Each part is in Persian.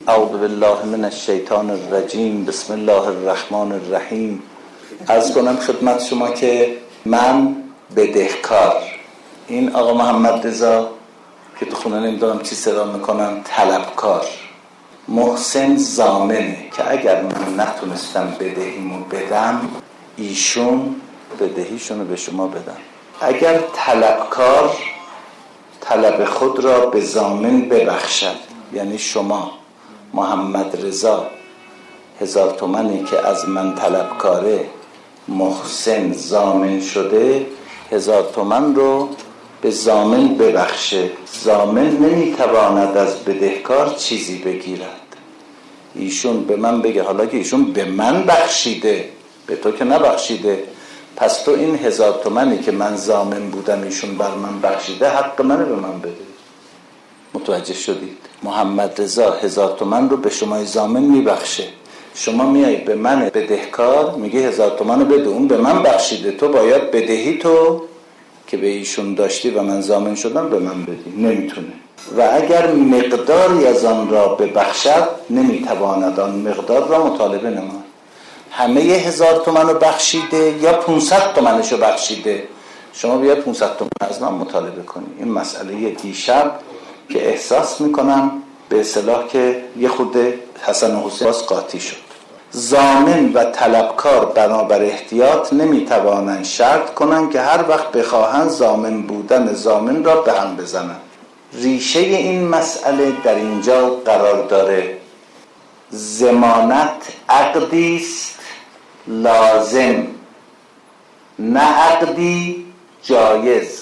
اعوذ بالله من الشیطان الرجیم. بسم الله الرحمن الرحیم. عرض کنم خدمت شما که من بدهکار، این آقا محمد رضا که تو خونه نمیدونم چی صدا میکنن طلبکار، محسن ضامنه که اگر من نتونستم بدهیمو بدم ایشون بدهیشونو به شما بدم. اگر طلبکار طلب خود را به ضامن ببخشد، یعنی شما محمد رضا 1000 تومانی که از من طلبکاره محسن ضامن شده 1000 تومن رو به ضامن ببخشه. ضامن نمیتواند از بدهکار چیزی بگیرد. ایشون به من بگه، حالا که ایشون به من بخشیده، به تو که نبخشیده، پس تو این 1000 تومانی که من ضامن بودم ایشون بر من بخشیده حق منو به من بده. متوجه شدید؟ محمد رضا 1000 تومن رو به شما ضامن میبخشه، شما میای به من بدهکار میگه 1000 تومن رو بده، اون به من بخشیده، تو باید بدهی تو که به ایشون داشتی و من ضامن شدم به من بدی. نمیتونه. و اگر مقداری از آن را ببخشد نمیتواند آن مقدار را مطالبه نماید. همه 1000 تومن رو بخشیده یا 500 تومنش رو بخشیده، شما بیاید 500 تومن از من مطالبه کنی. این مسئله دیشب که احساس میکنم به اصطلاح که یه خود حسن و حسین قاطی شد. ضامن و طلبکار بنابر احتیاط نمیتوانند شرط کنند که هر وقت بخواهند ضامن بودن ضامن را به هم بزنند. ریشه این مسئله در اینجا قرار داره. ضمانت عقدی است لازم، نه عقدی جایز.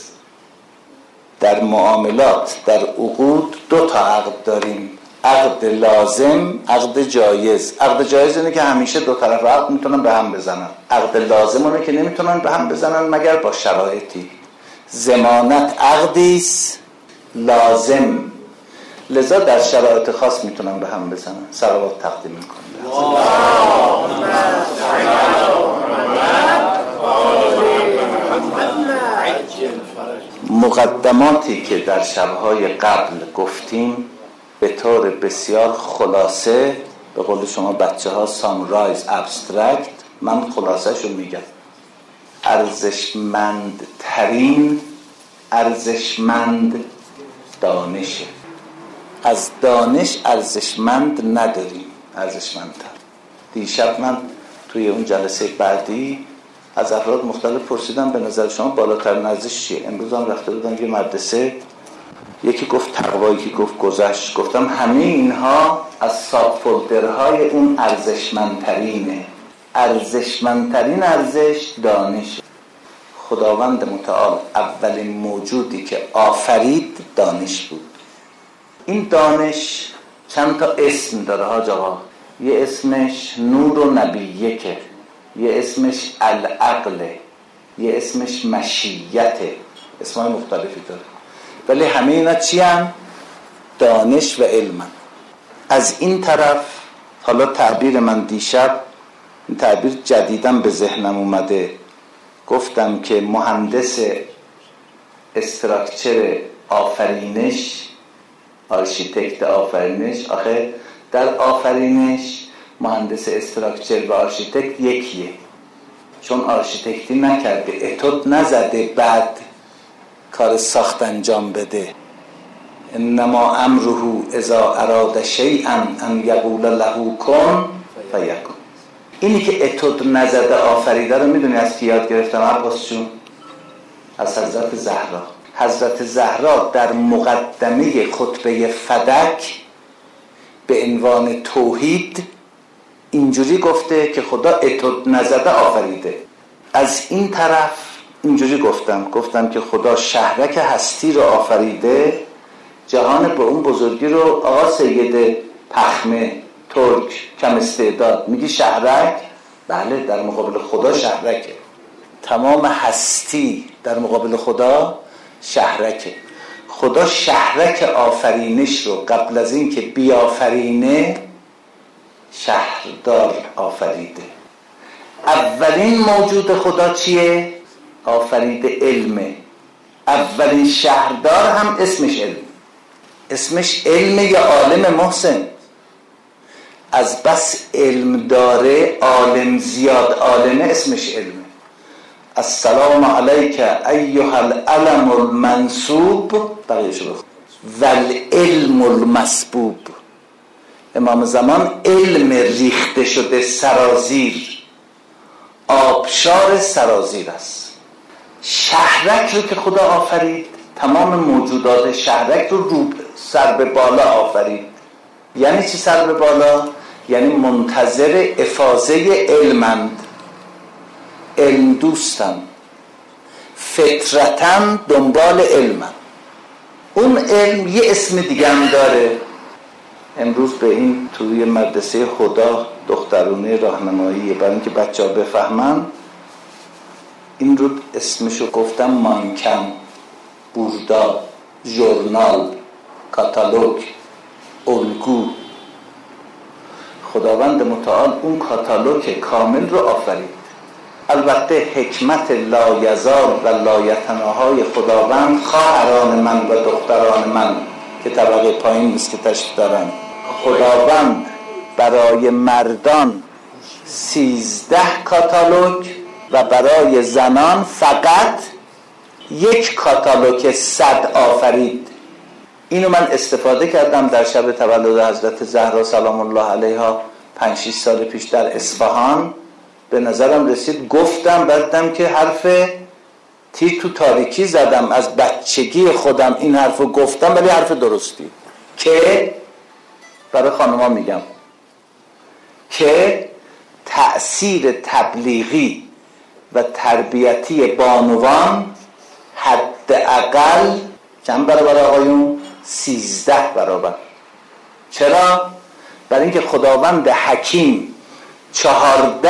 در معاملات، در عقود 2 تا عقد داریم، عقد لازم، عقد جایز. عقد جایز اینه که همیشه 2 طرف عقد میتونن به هم بزنن. عقد لازم اونه که نمیتونن به هم بزنن مگر با شرایطی. ضمانت عقدی است لازم، لذا در شرایط خاص میتونن به هم بزنن. صلوات تقدیم میکنم. مقدماتی که در شبهای قبل گفتیم به طور بسیار خلاصه، به قول شما بچه ها سامرایز ابسترکت، من خلاصه شو میگم. ارزشمندترین ارزشمند دانشه. از دانش ارزشمند نداریم، ارزشمندتر. دیشب من توی اون جلسه بعدی از افراد مختلف پرسیدم به نظر شما بالاترین ارزش چیه؟ امروز هم رفته بودم یه مدرسه، یکی گفت تقوا، یکی گفت گذشت. گفتم همه اینها از ساب فولدرهای اون ارزشمندترینه. ارزشمندترین ارزش دانش. خداوند متعال اولین موجودی که آفرید دانش بود. این دانش چند تا اسم داره حاج آقا. یه اسمش نور و نبیه، یه اسمش العقله، یه اسمش مشیته، اسمای مختلفی داره، ولی همه اینا چی هم؟ دانش و علم. از این طرف حالا تعبیر من دیشب، این تعبیر جدیداً به ذهنم اومده، گفتم که مهندس استراکچر آفرینش، آرشیتکت آفرینش، آخه در آفرینش مهندس استراکچر و آرشیتکت یکیه، چون آرشیتکتی نکرده، اتود نزده بعد کار ساخت انجام بده. انما امره اذا اراد شیئا ان یقول له کن فیکون. اینی که اتود نزده آفریده رو میدونی از کی یاد گرفتم عباس جون؟ از حضرت زهرا. حضرت زهرا در مقدمه خطبه فدک به عنوان توحید اینجوری گفته که خدا اتود نزده آفریده. از این طرف اینجوری گفتم که خدا شهرک هستی رو آفریده، جهان به اون بزرگی رو. آقا سید پخمه ترک کم استعداد میگی شهرک؟ بله، در مقابل خدا شهرکه. تمام هستی در مقابل خدا شهرکه. خدا شهرک آفرینش رو قبل از این که بیافرینه شهردار آفریده. اولین موجود خدا چیه؟ آفریده علمه. اولین شهردار هم اسمش علم. اسمش علم یا عالم محسن؟ از بس علم داره، عالم زیاد عالمه، اسمش علمه. السلام علیک ایها العلم المنصوب، بقیه‌شو بخون، والعلم المسبوب. امام زمان علم ریخته شده سرازیر، آبشار سرازیر است. شهرک رو که خدا آفرید، تمام موجودات شهرک رو سر به بالا آفرید. یعنی چی سر به بالا؟ یعنی منتظر افاضه علمند، علم دوستن، فطرتن دنبال علمن. اون علم یه اسم دیگه هم داره. امروز به این توی مدرسه خدا دخترونه راهنمایی، برای اینکه بچه‌ها بفهمن، این رو اسمشو گفتم مانکن، بوردا، ژورنال، کاتالوگ، الگو. خداوند متعال اون کاتالوگ کامل رو آفرید. البته حکمت لایزال و لایتناهای خداوند، خواهران من و دختران من که طبقه پایین نیست که تشریف دارن، خداوند برای مردان 13 کاتالوگ و برای زنان فقط 1 کاتالوگ 100 آفرید. اینو من استفاده کردم در شب تولد حضرت زهرا سلام الله علیها 5-6 سال پیش در اصفهان. به نظرم رسید گفتم، بعدم که حرف تیر تو تاریکی زدم. از بچگی خودم این حرفو گفتم، ولی حرف درستی که برای خانوما میگم که تأثیر تبلیغی و تربیتی بانوان حداقل چند برابر آقایون؟ 13 برابر. چرا؟ برای اینکه خداوند حکیم 14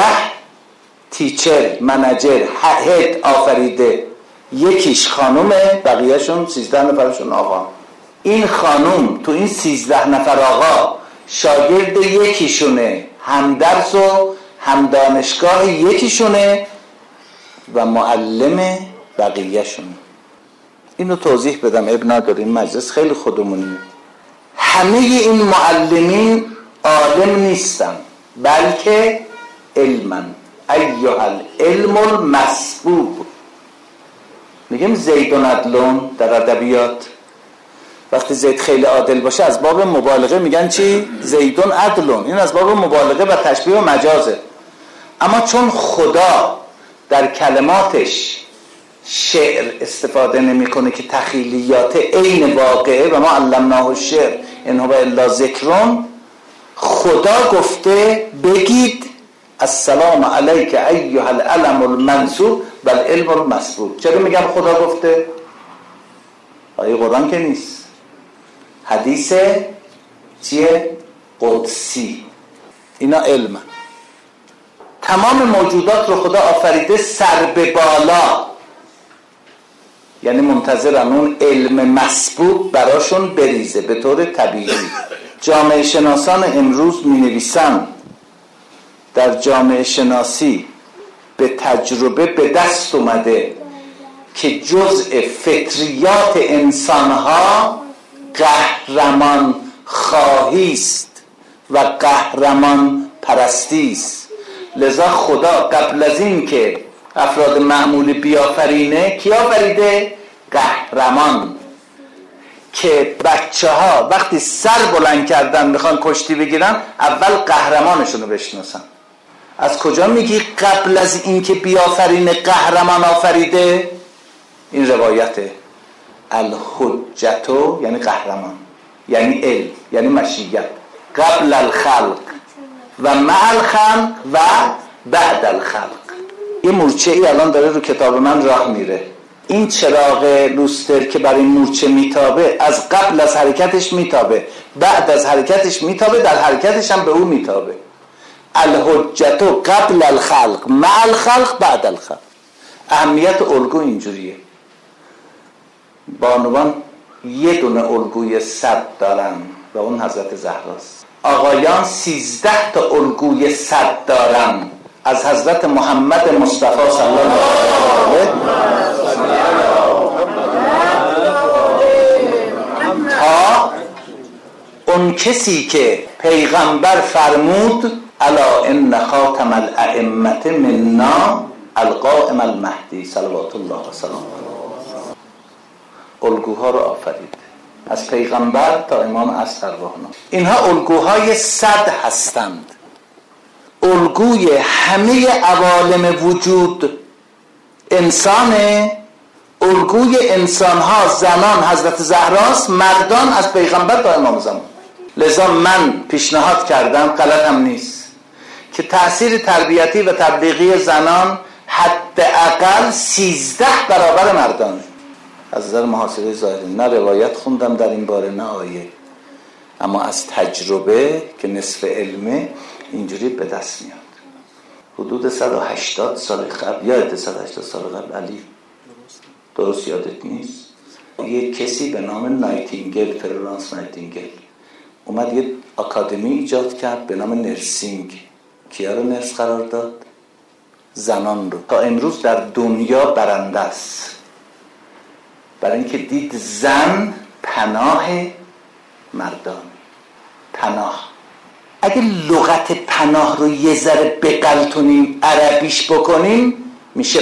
تیچر، منجر، هد آفریده، یکیش خانومه، بقیهشون 13 نفرشون آقا. این خانوم تو این 13 نفر آقا شاگرد یکیشونه، هم درس و هم دانشگاه یکیشونه و معلم بقیهشونه. اینو توضیح بدم، اب نداره، این مجلس خیلی خودمونیه. همه این معلمین عالم نیستن، بلکه علمن. ایها العلم المسبوب. میگم زیدون عدلون در ادبیات، وقتی زید خیلی عادل باشه از باب مبالغه میگن چی؟ زیدون عدلون. این از باب مبالغه و تشبیه و مجازه. اما چون خدا در کلماتش شعر استفاده نمیکنه که تخیلیات عین واقعه، و ما علمناه الشعر ان هو الا ذکر، خدا گفته بگید السلام علیک ایها العلم المنصوب والعلم المسبوب. چرا میگم خدا گفته؟ آیه قرآن که نیست، حدیث چیه؟ قدسی. اینا علم. تمام موجودات رو خدا آفریده سر به بالا، یعنی منتظرن اون علم مسبوب براشون بریزه به طور طبیعی. جامعه شناسان امروز می نویسن در جامعه شناسی به تجربه به دست اومده که جزء فطریات انسانها قهرمان خواهی است و قهرمان پرستی است. لذا خدا قبل از این که افراد معمولی بیافرینه، کی آفریده؟ قهرمان. که بچه ها وقتی سر بلند کردن میخوان کشتی بگیرن، اول قهرمانشون رو بشناسن. از کجا میگی قبل از این که بیافرینه قهرمان آفریده؟ این روایته. الحجتو یعنی قهرمان، یعنی علم، یعنی مشیت. قبل الخلق و مع الخلق و بعد الخلق. این مورچه ای الان داره رو کتاب من راه میره. این چراغ لوستر که برای مورچه میتابه، از قبل از حرکتش میتابه، بعد از حرکتش میتابه، در حرکتش هم به اون میتابه. الحجتو قبل الخلق مع الخلق بعد الخلق. اهمیت الگو اینجوریه. بانوان یه دونه الگوی 100 دارن و اون حضرت زهراست. آقایان 13 تا الگوی 100 دارن از حضرت محمد مصطفی صلی الله علیه تا اون کسی که پیغمبر فرمود الا ان خاتم الائمه منا القائم المهدی صلوات الله و سلامه الگوها رو آفرید، از پیغمبر تا امام عصر ارواحنا. اینها الگوهای صد هستند، الگوی همه عوالم وجود انسانه، الگوی انسانها زنان حضرت زهراست، مردان از پیغمبر تا امام زمان. لذا من پیشنهاد کردم، غلطم نیست، که تأثیر تربیتی و تبلیغی زنان حداقل 13 برابر مردانه. از نظر محاسبه ظاهری، نه روایت خوندم در این باره نه آیه، اما از تجربه که نصف علمه اینجوری به دست میاد. حدود 180 سال قبل یا 180 سال قبل، علی درست یادت نیست، یک کسی به نام نایتینگل، فلورانس نایتینگل اومد یه آکادمی ایجاد کرد به نام نرسینگ. کیا رو نرس قرار داد؟ زنان رو. تا امروز در دنیا برنده است، برای اینکه دید زن پناه مردان. پناه، اگه لغت پناه رو یه ذره بقلتونیم عربیش بکنیم میشه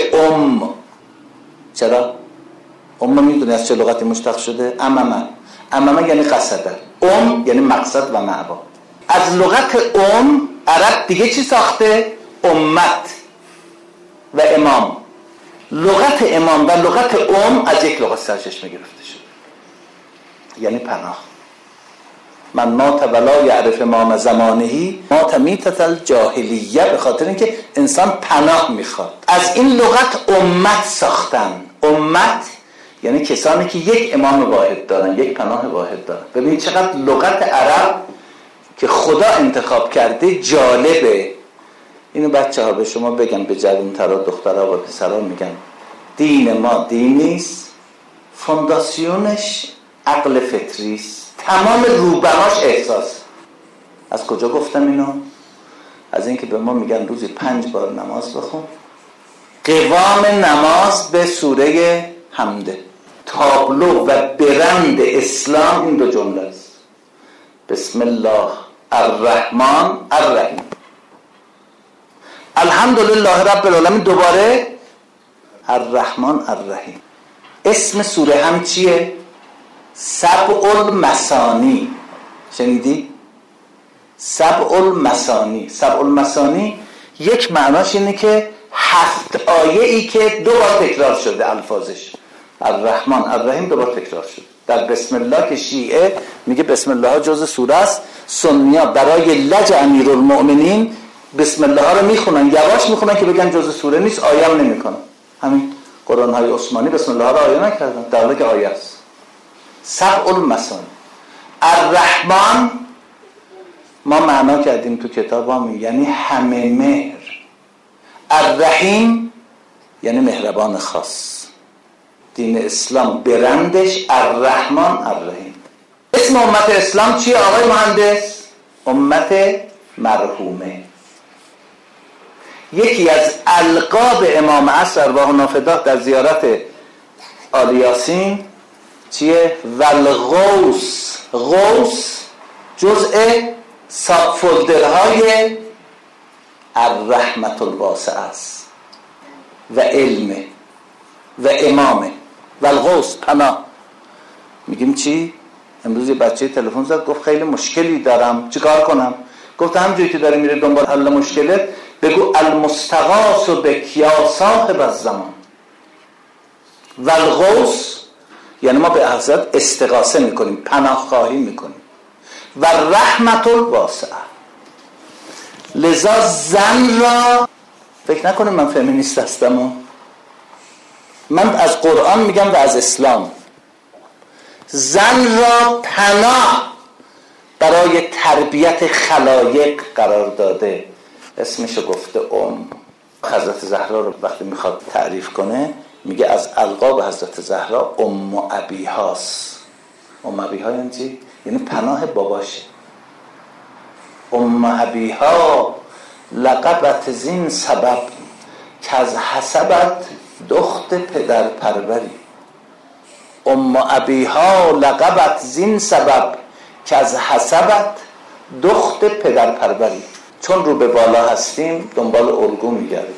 چرا؟ میدونی از چه لغتی مشتق شده؟ امامه یعنی قصده، یعنی مقصد و معوا. از لغت عرب دیگه چی ساخته؟ امت و امام. لغت امام و لغت از یک لغت سرچشمه گرفته شده، یعنی پناه. من مات ولا یعرف امام زمانهی مات میتة الجاهلیه، به خاطر اینکه انسان پناه میخواد. از این لغت امت ساختن. امت یعنی کسانی که یک امام واحد دارن، یک پناه واحد دارن. ببینید چقدر لغت عرب که خدا انتخاب کرده جالبه. اینو بچه ها به شما بگم، به جوان‌ترا دخترها و پسرها میگن دین ما دین نیست، فونداسیونش عقل فطری است، تمام روبهاش احساس. از کجا گفتم اینو؟ از اینکه به ما میگن روزی 5 بار نماز بخون. قوام نماز به سوره حمده. تابلو و برند اسلام این 2 جمله است. بسم الله الرحمن الرحیم، الحمدلله رب العالمین، دوباره الرحمن الرحیم. اسم سوره هم چیه؟ سبع المثانی. شنیدی؟ سبع المثانی. سبع المثانی یک معناش اینه که 7 آیه ای که 2 بار تکرار شده الفاظش. الرحمن الرحیم 2 بار تکرار شده. در بسم الله که شیعه میگه بسم الله جزء سوره است، سنی‌ها برای لج امیرالمؤمنین بسم الله ها رو میخونن، یواش میخونن که بگن جزء سوره نیست، آیه هم نمیکنن. همین قرآن های عثمانی بسم الله رو آیه نکردن در حالی که آیه است. سبع المثانی. الرحمن ما معنا کردیم تو کتابام، یعنی همه مهر. الرحیم یعنی مهربان خاص. دین اسلام برندش الرحمن الرحیم. اسم امت اسلام چیه آقای مهندس؟ امت مرحومه. یکی از القاب امام عصر ارواح نافداه در زیارت آل یاسین چیه؟ والغوث. غوث جزء ساب فولدرهای الرحمت الواسعه است و علمه و امامه. والغوث پناه. میگیم چی؟ امروز یه بچه تلفن زد گفت خیلی مشکلی دارم، چیکار کنم؟ گفت همونجوری که داره میره دنبال حل مشکلت بگو المستغاث بک یا صاحب الزمان. والغوث یعنی ما به حضرت استغاثه میکنیم، پناه خواهی میکنیم. و رحمت الواسعه. لذا زن را فکر نکنیم من فمینیست هستم، من از قرآن میگم و از اسلام. زن را پناه برای تربیت خلایق قرار داده، اسمشو گفته حضرت زهرا رو وقتی میخواد تعریف کنه میگه از القاب حضرت زهرا ابیهاست. ابیها یعنی چی؟ یعنی پناه باباشه. ابیها لقبت زین سبب که از حسبت دخت پدر پروری. ابیها لقبت زین سبب که از حسبت دخت پدر پروری، چون رو به بالا هستیم دنبال الگو میگردیم.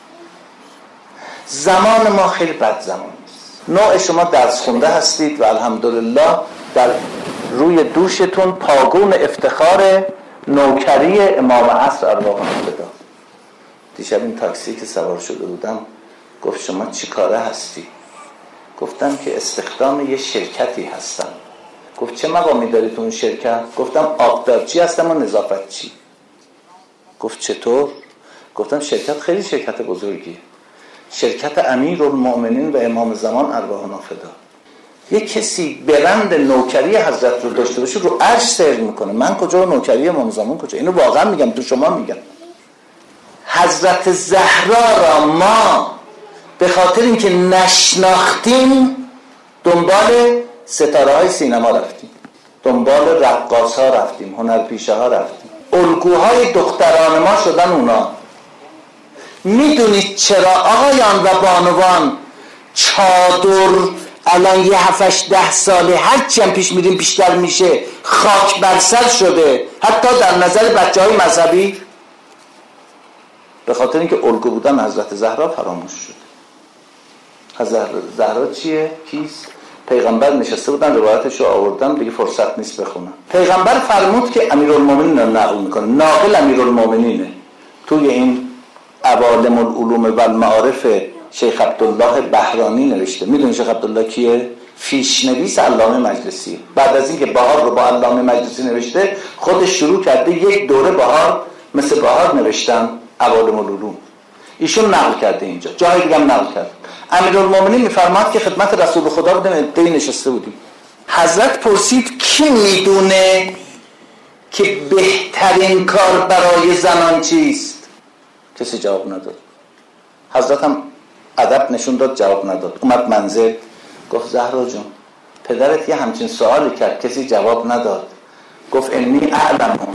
زمان ما خیلی بد زمان است. نوع شما درس خونده هستید و الحمدلله در روی دوشتون پاگون افتخار نوکری امام عصر ارواحنا فدا. دیشب این تاکسی که سوار شده بودم گفت شما چی کاره هستی؟ گفتم که استخدام یه شرکتی هستم. گفت چه مقامی داری تو اون شرکت؟ گفتم آبدارچی هستم و نظافتچی. گفت چطور؟ گفتم شرکت خیلی شرکت بزرگیه، شرکت امیرالمؤمنین و امام زمان ارواحنا فدا. یه کسی برند نوکری حضرت رو داشته باشه رو عرش سیر میکنه. من کجا نوکری امام زمان کجا؟ اینو واقعا میگم، تو شما میگم. حضرت زهرا را ما به خاطر اینکه نشناختیم دنبال ستاره های سینما رفتیم، دنبال رقاص ها رفتیم، هنرپیشه ها رفتیم، الگوهای دختران ما شدن اونا. میدونید چرا آقایان و بانوان چادر الان یه 7-10 ساله هرچی هم پیش میریم بیشتر میشه خاک بر سر شده، حتی در نظر بچه های مذهبی؟ به خاطر اینکه الگو بودن حضرت زهرا فراموش شد. حضرت زهرا چیه؟ کیست؟ پیغمبر نشسته بودن روایتش رو آوردن، دیگه فرصت نیست بخونم. پیغمبر فرمود که امیرالمومنین رو نقل میکنه، ناقل امیرالمومنینه. توی این عوالم العلوم و المعارف شیخ عبدالله بهرانی نوشته. میدونی شیخ عبدالله کیه؟ پیشنویس علامه مجلسی. بعد از اینکه بهار رو با علامه مجلسی نوشته، خودش شروع کرده یک دوره بهار مثل بهار نوشتن عوالم العلوم. ایشون نقل کرده اینجا، جای دیگه هم نقل کرده. امیرالمومنین میفرماد که خدمت رسول خدا بودیم، عده‌ای نشسته بودیم. حضرت پرسید کی میدونه که بهترین کار برای زنان چیست؟ کسی جواب نداد. حضرت هم ادب نشون داد، جواب نداد. اومد منزل گفت زهرا جون پدرت یه همچین سوالی کرد، کسی جواب نداد. گفت انی اعلم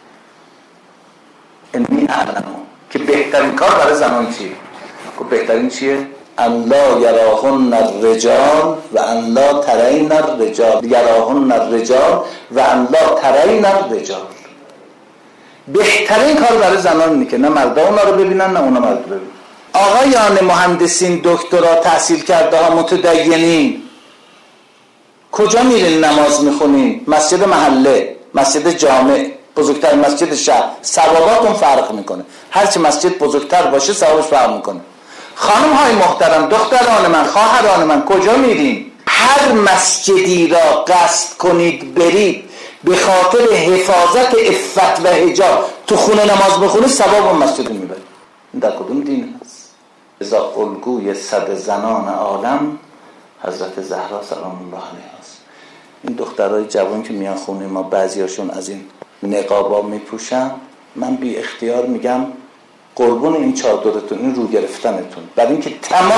که بهترین کار برای زنان چیه؟ گفت بهترین چیه؟ ان لا یراهن الرجال و ان لا ترین الرجال، یراهن الرجال و ان لا ترین الرجال. بهترین کار برای زنان اینه که نه مردا اونا رو ببینن نه اونا مرد رو ببینن. آقایان مهندسین، دکترا، تحصیل کرده ها، متدینین، کجا میرین نماز میخونین؟ مسجد محله، مسجد جامع، بزرگتر مسجد شهر، ثواباتون فرق میکنه. هرچی مسجد بزرگتر باشه ثوابش فرق میکنه. خانم های محترم، دختران من، خواهران من، کجا میرین؟ هر مسجدی را قصد کنید برید به خاطر حفاظت عفت و حجاب، تو خونه نماز بخونید ثواب اون مسجد رو میبرید. این در کدوم دین هست؟ ازا الگوی صد زنان عالم حضرت زهرا سلام الله علیها است. این دخترای جوان که میان خونه ما بعضیاشون از این نقابا میپوشن، من بی اختیار میگم قربون این چادرتون، این رو گرفتنتون، برای اینکه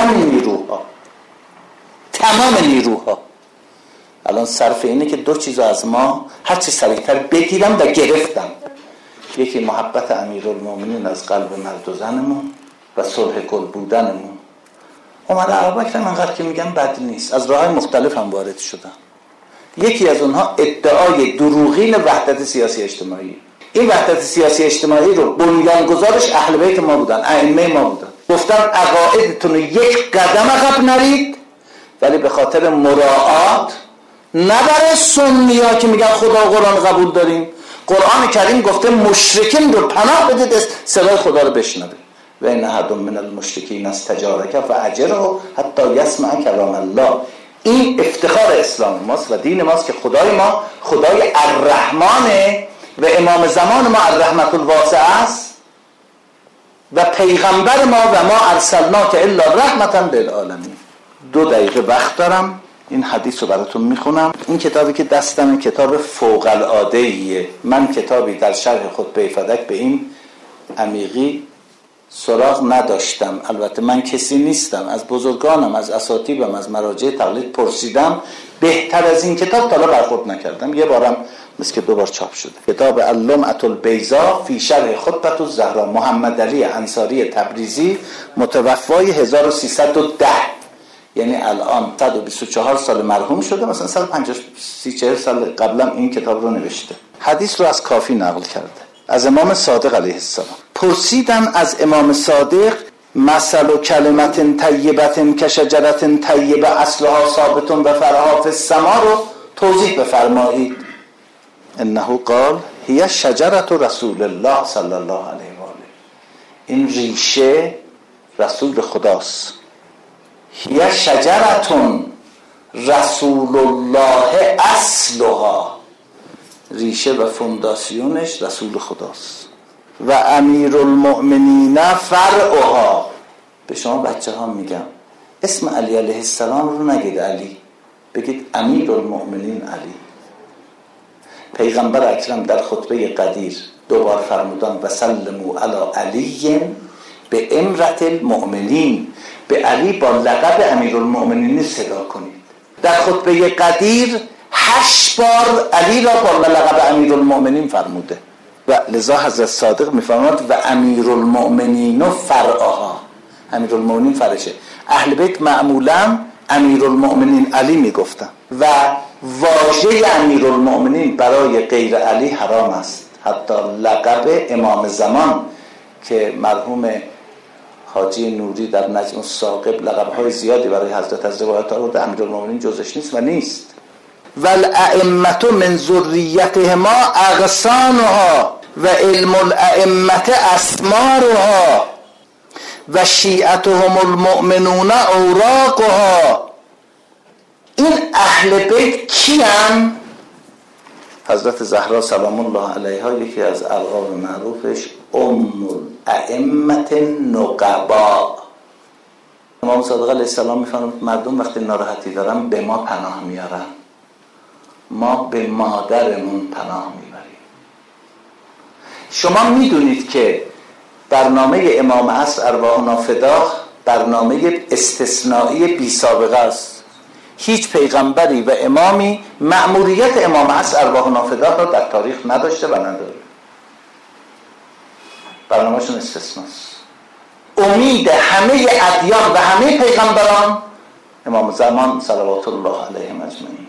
تمام نیروها الان صرف اینه که دو چیز از ما هر چی سریعتر بگیرم و گرفتم. یکی محبت امیرالمومنین از قلب مرد و زنمون و صلح کل بودنمون. عمر ابوبکر انقدر که میگم بد نیست، از راه‌های مختلف هم وارد شدن. یکی از اونها ادعای دروغین وحدت سیاسی اجتماعی. این وحدت سیاسی اجتماعی رو بنیانگذارش اهل بیت ما بودن، ائمه ما بودن. گفتن عقایدتون رو یک قدم عقب نرید، ولی به خاطر مراعات نه برای سنی‌ها که میگن خدا و قرآن قبول داریم. قرآن کریم گفته مشرکین رو پناه بدید صدای خدا رو بشنوید. و ان احد من المشرکین استجارک فاجره حتی یسمع کلام الله. این افتخار اسلام ماست و دین ماست که خدای ما خدای الرحمنه و امام زمان ما الرحمت الواسعه است و پیغمبر ما و ما ارسلناک الا رحمتا للعالمین. 2 دقیقه وقت دارم، این حدیث رو براتون میخونم. این کتابی که دستم کتاب فوق العاده ایه. من کتابی در شرح خطبه فدک به این عمیقی سراغ نداشتم. البته من کسی نیستم، از بزرگانم، از اساتیدم، از مراجع تقلید پرسیدم، بهتر از این کتاب تا حالا برخورد نکردم. یه بارم مثل که 2 بار چاپ شده. کتاب اللمعة البیضاء فی شرح خطبة الزهراء، محمد علی انصاری تبریزی، متوفای 1310. یعنی الان 124 سال مرحوم شده، مثلا 150 سال قبلا این کتاب رو نوشته. حدیث رو از کافی نقل کرده از امام صادق علیه السلام. پرسیدم از امام صادق مثل و کلمت طیبت کشجرت طیبه اصلها ثابت و فرعها فی السما رو توضیح بفرمایید. انه قال هی شجرت رسول الله صلی الله علیه و آله. این ریشه رسول خداست. هی شجرت رسول الله اصلها، ریشه و فونداسیونش رسول خداست. و امیر المؤمنین فرعها. به شما بچه ها میگم اسم علی علیه السلام رو نگید علی، بگید امیر المؤمنین علی. پیغمبر اکرم در خطبه قدیر دوبار فرمودن و سلموا علی علی به امرت المؤمنین، به علی با لقب امیر المؤمنین صدا کنید. در خطبه قدیر 8 بار علی را با لقب امیر المؤمنین فرموده و لذا حضرت صادق میفرماد و امیر المؤمنین فرعها. امیر المؤمنین فرشه. اهل بیت معمولا امیر المؤمنین علی میگفتن و واژه امیر المؤمنین برای غیر علی حرام است. حتی لقب امام زمان که مرحوم حاجی نوری در نجم الثاقب لقب‌های زیادی برای حضرت از روایات آورده، امیر المؤمنین جزش نیست و نیست. والائمه من ذریتهما اغصانها و علم الائمه اسمارها و شیعتهم المؤمنون اوراقها. این اهل بیت کیان؟ حضرت زهرا سلام الله علیها یکی از القاب معروفش ام الائمه النقبا. امام صادق علیه السلام میفرماید مردم وقتی ناراحتی دارن به ما پناه میارن، ما به مادرمون پناه میبریم. شما میدونید که برنامه امام عصر ارواحنا فدا برنامه استثنایی بی سابقه است. هیچ پیغمبری و امامی مأموریت امام عصر ارواحنا فدا را در تاریخ نداشته و نداره. برنامه‌شون استثناست. امید همه ادیان و همه پیغمبران امام زمان صلوات الله علیهم اجمعین.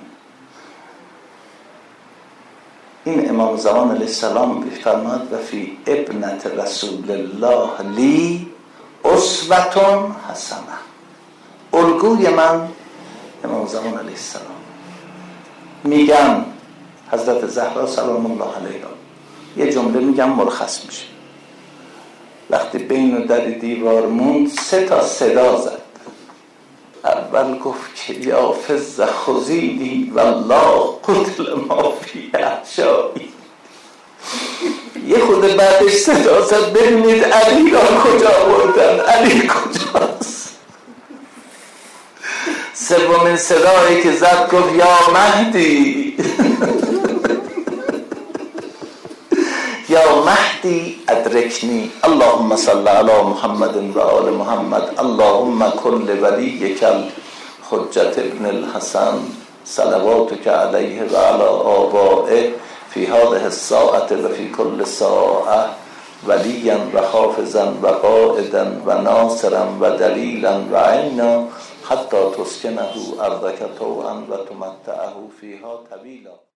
این امام زمان علیه السلام می‌فرماد و فی ابنت رسول الله لی اسوة حسنه. الگوی من امام زمان علیه السلام. میگم حضرت زهرا سلام الله علیها یه جمله میگم مرخص میشه. وقتی بین و در دیوار موند 3 تا صدا زد. اول گفت که یا فز خزیدی والله قتل ما فی احشایی. یه خود بعدش صدا زد ببینید علی را کجا بردن، علی کجاست. سومین صدایی که زد گفت یا مهدی یا مهدی ادرکنی اللهم صل علی محمد و آل محمد اللهم کل ولیک الحجة ابن الحسن صلواتک علیه و علی آبائه فی هذه الساعة و فی کل ساعة ولیا و حافظا و قائدا و ناصرا و دلیلا و عینا حتی تسکنه ارضک طوعا و تمتعه فیها طویلا.